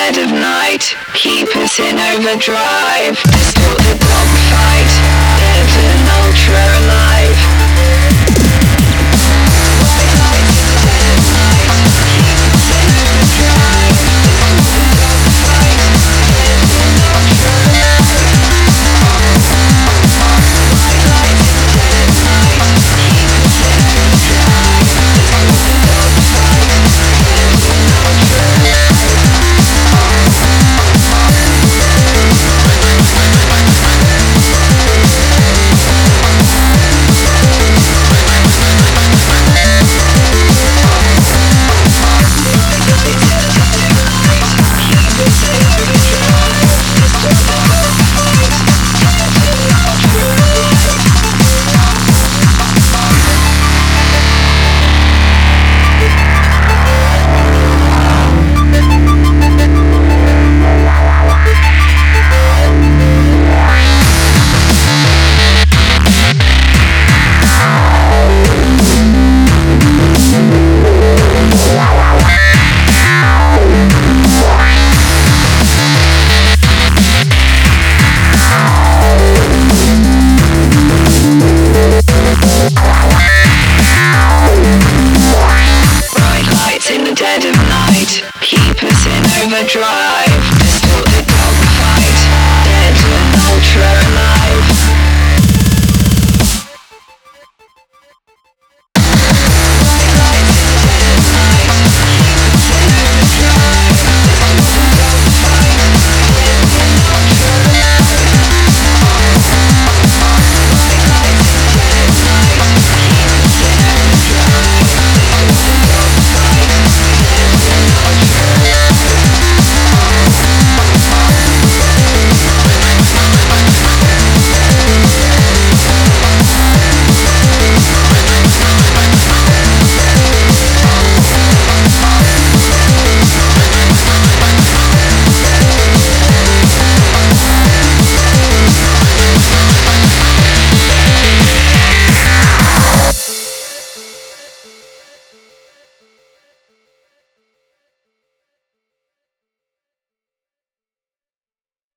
dead of night, keep us in overdrive. Distort the dogfight, dead and ultra alive. White light in the dead of night, keep us in overdrive. Distort the dogfight, dead and ultra alive. White light in the dead of night, keep us in overdrive. Distort the dogfight, dead and ultra alive. Bright lights in the dead of night, keep us in overdrive.